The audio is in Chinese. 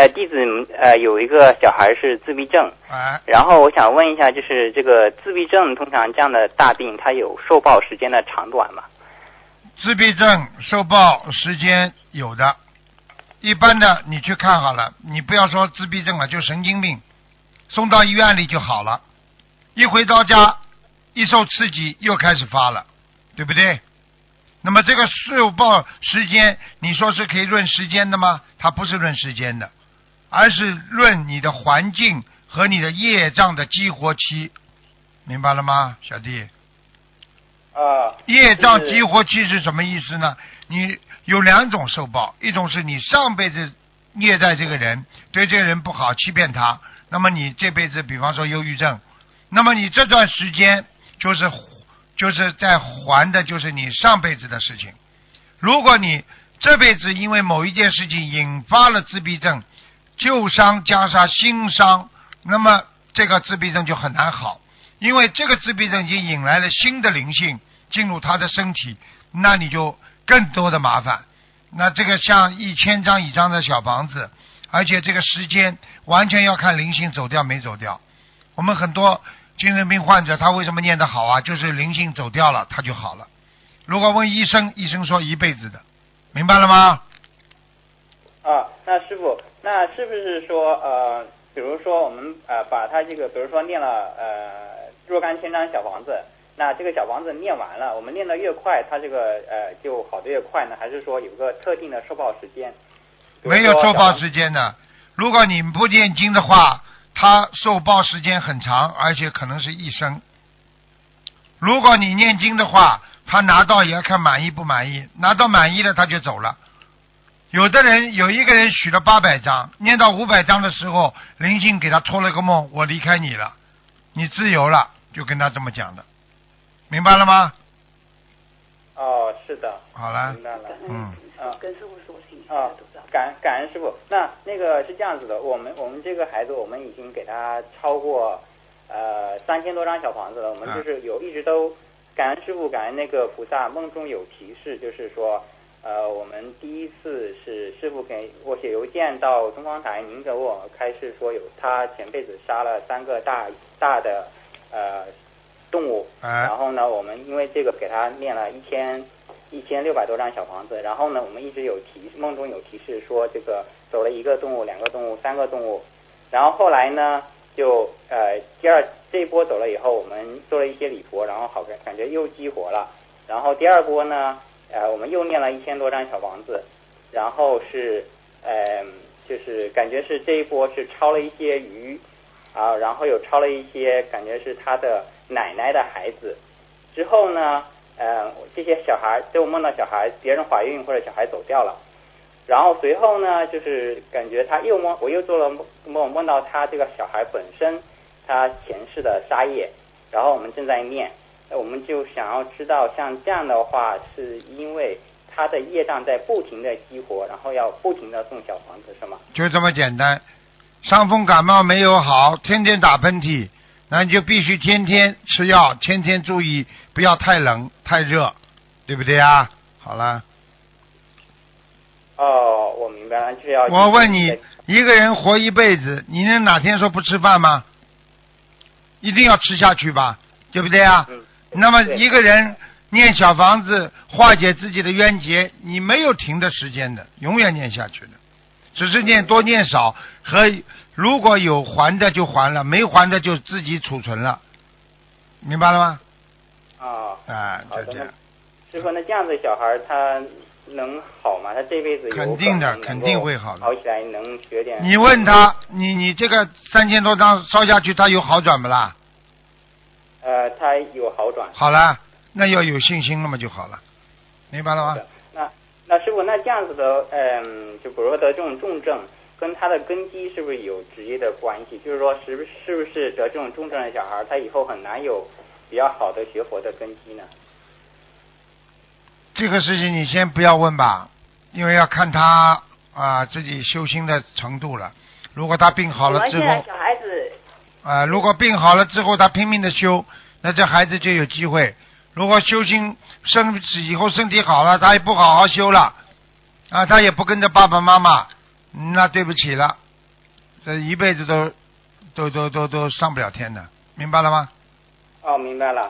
弟子有一个小孩是自闭症，然后我想问一下，就是这个自闭症通常这样的大病，它有受报时间的长短吗？ 自闭症受报时间有的，一般的你去看好了，你不要说自闭症了，就神经病，送到医院里就好了，一回到家一受刺激又开始发了，对不对？那么这个受报时间，你说是可以论时间的吗？它不是论时间的，而是论你的环境和你的业障的激活期，明白了吗，小弟？业障激活期是什么意思呢？你有两种受报，一种是你上辈子虐待这个人，对这个人不好，欺骗他，那么你这辈子比方说忧郁症，那么你这段时间就是在还的就是你上辈子的事情。如果你这辈子因为某一件事情引发了自闭症，旧伤加上新伤，那么这个自闭症就很难好，因为这个自闭症已经引来了新的灵性进入他的身体，那你就更多的麻烦。那这个像1000张以上的小房子，而且这个时间完全要看灵性走掉没走掉。我们很多精神病患者他为什么念得好啊？就是灵性走掉了他就好了。如果问医生，医生说一辈子的，明白了吗？ 那师傅，那是不是说比如说我们把他这个比如说念了若干千张小房子，那这个小房子念完了，我们念得越快，它这个就好的越快呢？还是说有个特定的受报时间？ 没有受报时间的，如果你不念经的话，它受报时间很长，而且可能是一生。如果你念经的话，他拿到也要看满意不满意，拿到满意了他就走了。有的人有一个人许了800张，念到500张的时候，灵性给他托了个梦，我离开你了，你自由了，就跟他这么讲的，明白了吗？ 是的。 好了。 明白了。 跟师傅说清楚。 感恩师傅。那个是这样子的，我们这个孩子，我们已经给他超过3000多张小房子了，我们就是一直都感恩师傅，感恩那个菩萨，梦中有提示，就是说我们第一次是师傅给我写邮件到东方台，您给我开示说有他前辈子杀了3个大的动物，然后呢我们因为这个给他念了1600多张小房子，然后呢我们一直梦中有提示说这个走了1个动物、2个动物、3个动物，然后后来呢就这一波走了以后，我们做了一些礼佛，然后感觉又激活了，然后第二波呢我们又念了1000多张小房子，然后是就是感觉是这一波是抄了一些鱼然后有抄了一些感觉是他的奶奶的孩子，之后呢这些小孩就梦到小孩别人怀孕或者小孩走掉了，然后随后呢就是感觉我又做了梦到他这个小孩本身他前世的杀业，然后我们正在念，我们就想要知道像这样的话是因为他的业障在不停的激活，然后要不停的送小房子是吗？ 就这么简单。伤风感冒没有好，天天打喷嚏，那你就必须天天吃药，天天注意不要太冷太热，对不对啊？好了。 我明白了，就是要我问你，一个人活一辈子，你能哪天说不吃饭吗？一定要吃下去吧，对不对啊？那么一个人念小房子化解自己的冤结，你没有停的时间的，永远念下去的，只是念多念少，和如果有还的就还了，没还的就自己储存了，明白了吗？就这样。 师傅，那这样的小孩他能好吗？他这辈子肯定的，肯定会好的。 好起来能学点。 你问他，你这个3000多张烧下去，他有好转不啦？ 他有好转。 好了，那要有信心了嘛就好了，明白了吗？ 那师傅，那这样子的，就比如说得这种重症，跟他的根基是不是有直接的关系？就是说，是不是得这种重症的小孩，他以后很难有比较好的学佛的根基呢？ 这个事情你先不要问吧，因为要看他自己修心的程度了。如果他病好了之后， 小孩子如果病好了之后他拼命的修，那这孩子就有机会。如果修心以后身体好了，他也不好好修了他也不跟着爸爸妈妈，那对不起了， 这一辈子都上不了天的，明白了吗？ 哦，明白了。